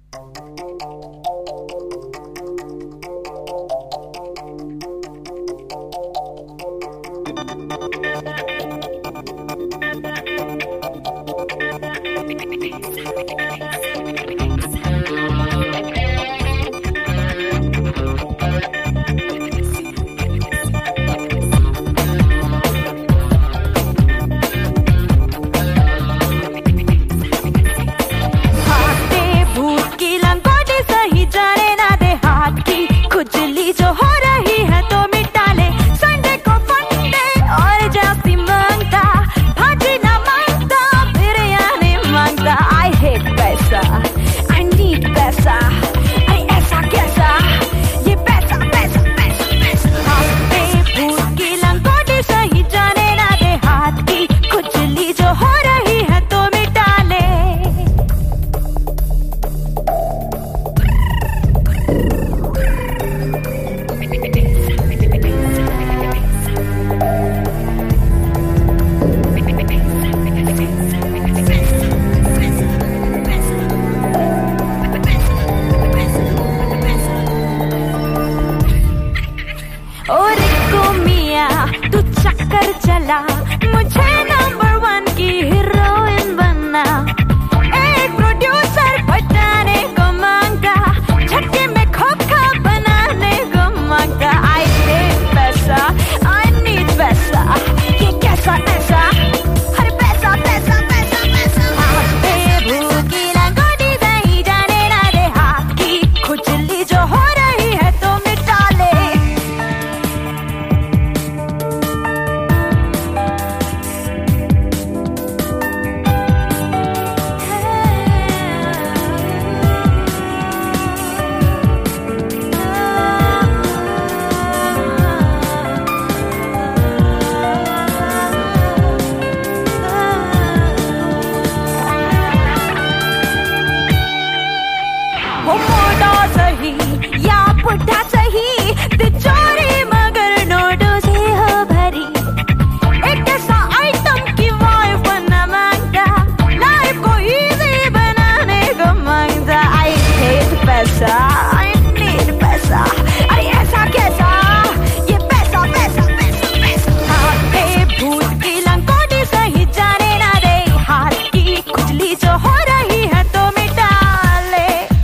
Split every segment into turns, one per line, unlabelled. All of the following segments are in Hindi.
चला मुझे नंबर 1 की हीरोइन बनना, एक प्रोड्यूसर बजाने को मांगा, झटके में खोखा बनाने को मांगा। I need पैसा, I need पैसा, ये कैसा ऐसा, हर पैसा पैसा पैसा पैसा। भूखी लंगोटी दही जाने ना दे, हाथ की खुजली जो हो रही है तो मिटा ले। मोटा सही या बुढ़ा सही, तिजोरी मगर नोटों से हो भरी, एक ऐसा आइटम की वाइफ बनना मांगता, लाइफ को इजी बनाने को मांगता। I hate पैसा, I need पैसा, अरे ऐसा कैसा, ये पैसा पैसा पैसा पैसा। हाथ पे भूत की लंगोटी सही जाने ना दे, हाथ की खुजली जो हो रही है तो मिटा ले।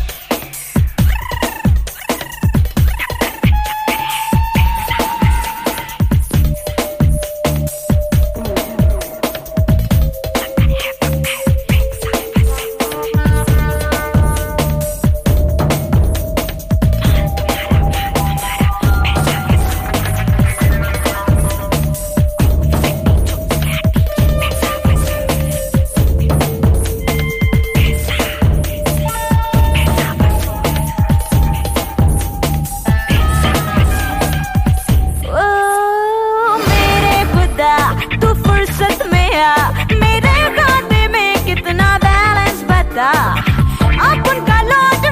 तू फुर्सत में आ, मेरे खाते में कितना बैलेंस बता, अपन का लौट